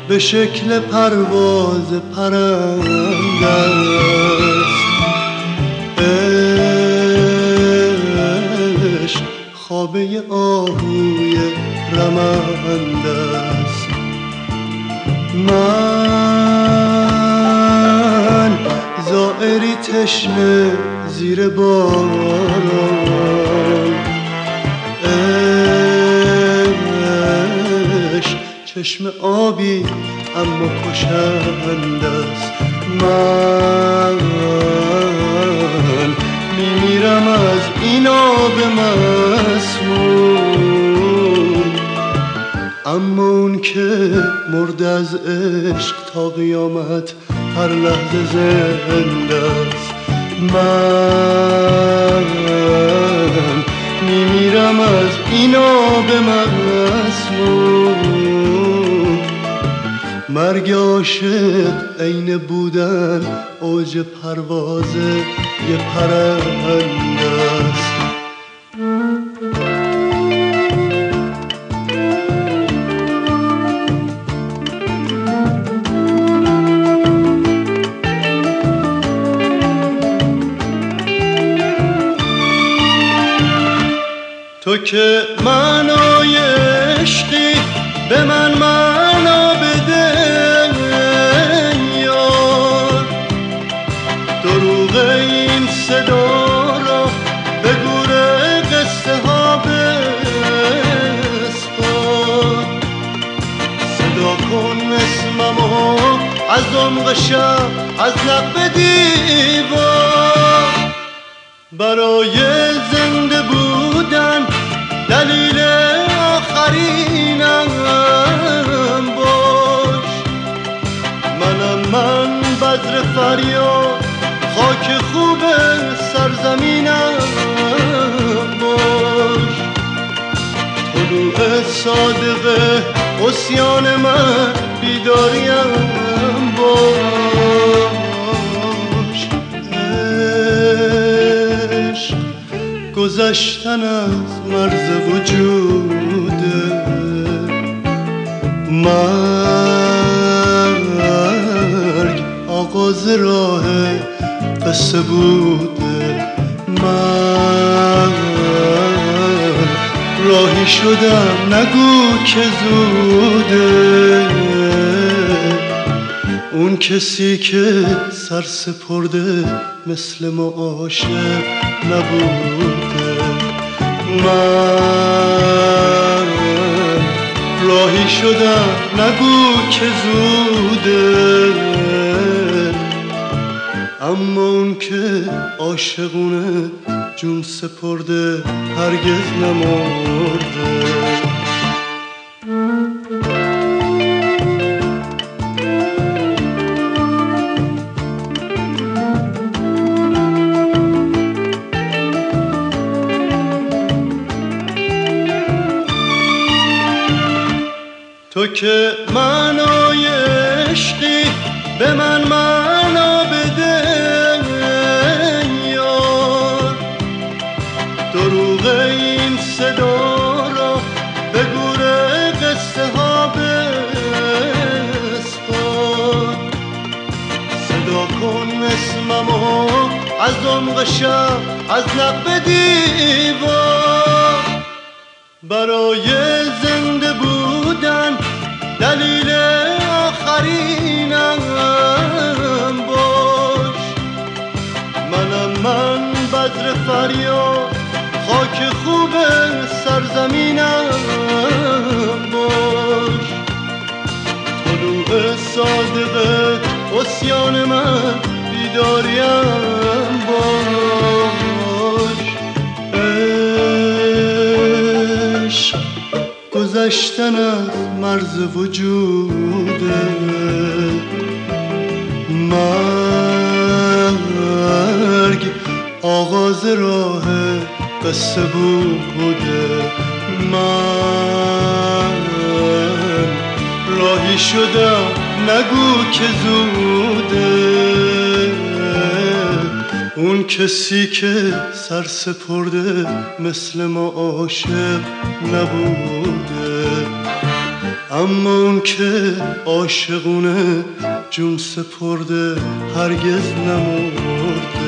به شکل پرواز پرنده است. عشق خوابه آهوی رمنده است. من زائری تشنه زیر باران، عشق چشم آبی اما کشنده است. من میمیرم از این آب مسموم، اما اون که مرد از عشق تا قیامت هر لحظه زنده است. من میمیرم از این آب مسموم. مرگ عاشق عین بودن اوج پرواز یه پرنده است. تو که معنای عشقی به من معنا بده یار، دروغ این صدا را به گور قصه ها بسپار. صدا کن اسممو از عمق شب، از لب دیوار. برای زنده بودن دلیل آخرینم باش. منم من بذر فریاد، خاک خوب سرزمینم باش. طلوع صادق عصیان من بیداریم باش. عشق گذشتن از مرز وجوده، مرگ آغاز راه قصه بوده. من راهی شدم نگو که زوده، اون کسی که سر سپرده مثل ما عاشق نبوده. من راهی شدم نگو که زوده، اما اون که عاشقونه جون سپرده هرگز نمرده. تو که معنای عشقی به من معنا بده یار، دروغ این صدا را به گور قصه ها بسپار. صدا کن اسممو از عمق شب، از لب دیوار. برای زنده بودن دلیل آخرینم باش. منم من بذر فریاد، خاک خوب سرزمینم باش. طلوع صادق عصیان من بیداریم باش. عشق گذشتن از مرز وجوده، مرگ آغاز راه قصه بوده. من راهی شدم نگو که زوده، اون کسی که سر سپرده مثل ما عاشق نبوده. اما اون که عاشقونه جون سپرده هرگز نمرده.